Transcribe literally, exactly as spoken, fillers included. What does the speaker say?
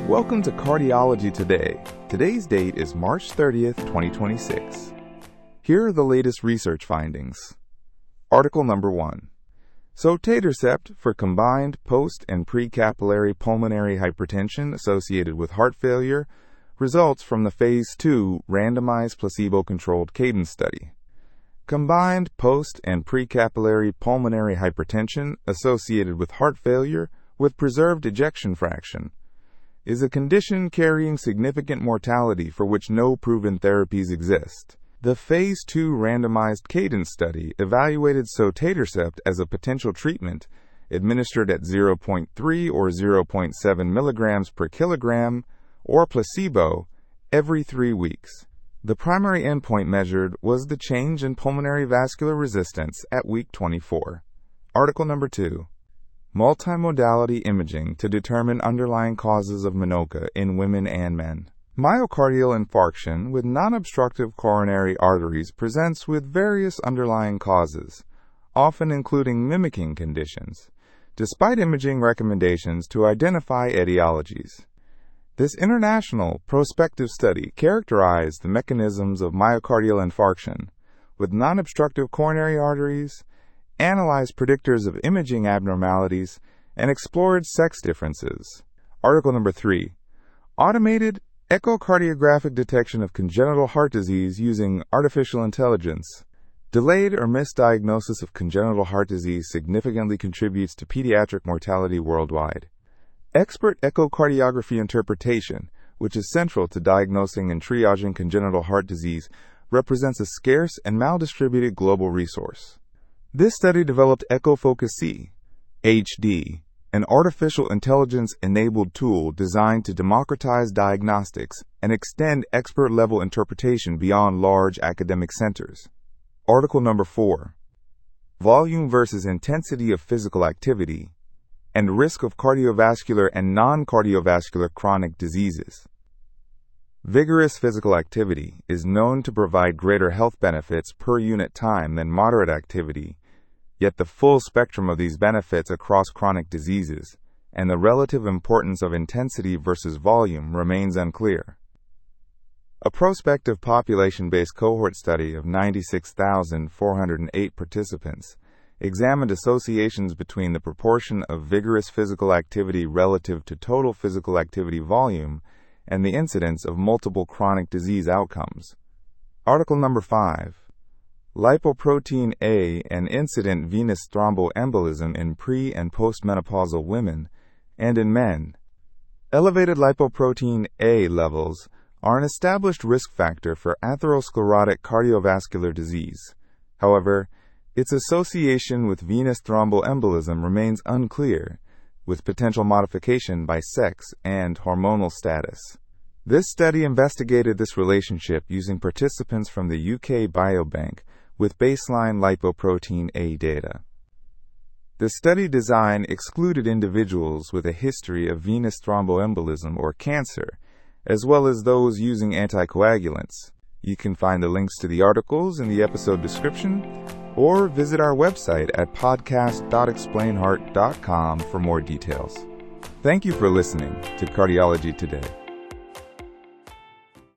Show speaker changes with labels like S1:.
S1: Welcome to Cardiology Today. Today's date is March thirtieth, twenty twenty-six. Here are the latest research findings. Article number one. Sotatercept for combined post- and pre-capillary pulmonary hypertension associated with heart failure results from the Phase two randomized placebo-controlled CADENCE study. Combined post- and pre-capillary pulmonary hypertension associated with heart failure with preserved ejection fraction is a condition carrying significant mortality for which no proven therapies exist. The Phase two randomized CADENCE study evaluated sotatercept as a potential treatment administered at zero point three or zero point seven milligrams per kilogram or placebo every three weeks. The primary endpoint measured was the change in pulmonary vascular resistance at week twenty-four. Article number two. Multimodality imaging to determine underlying causes of MINOCA in women and men. Myocardial infarction with non-obstructive coronary arteries presents with various underlying causes, often including mimicking conditions, despite imaging recommendations to identify etiologies. This international prospective study characterized the mechanisms of myocardial infarction with non-obstructive coronary arteries, analyzed predictors of imaging abnormalities, and explored sex differences. Article number three. Automated echocardiographic detection of congenital heart disease using artificial intelligence. Delayed or misdiagnosis of congenital heart disease significantly contributes to pediatric mortality worldwide. Expert echocardiography interpretation, which is central to diagnosing and triaging congenital heart disease, represents a scarce and maldistributed global resource. This study developed EchoFocus-C, H D, an artificial intelligence-enabled tool designed to democratize diagnostics and extend expert-level interpretation beyond large academic centers. Article number four. Volume versus intensity of physical activity and risk of cardiovascular and non-cardiovascular chronic diseases. Vigorous physical activity is known to provide greater health benefits per unit time than moderate activity, yet the full spectrum of these benefits across chronic diseases and the relative importance of intensity versus volume remains unclear. A prospective population-based cohort study of ninety-six thousand four hundred eight participants examined associations between the proportion of vigorous physical activity relative to total physical activity volume and the incidence of multiple chronic disease outcomes. Article number five. Lipoprotein A and incident venous thromboembolism in pre- and postmenopausal women and in men. Elevated lipoprotein A levels are an established risk factor for atherosclerotic cardiovascular disease. However, its association with venous thromboembolism remains unclear, with potential modification by sex and hormonal status. This study investigated this relationship using participants from the U K Biobank with baseline lipoprotein A data. The study design excluded individuals with a history of venous thromboembolism or cancer, as well as those using anticoagulants. You can find the links to the articles in the episode description, or visit our website at podcast dot explain heart dot com for more details. Thank you for listening to Cardiology Today.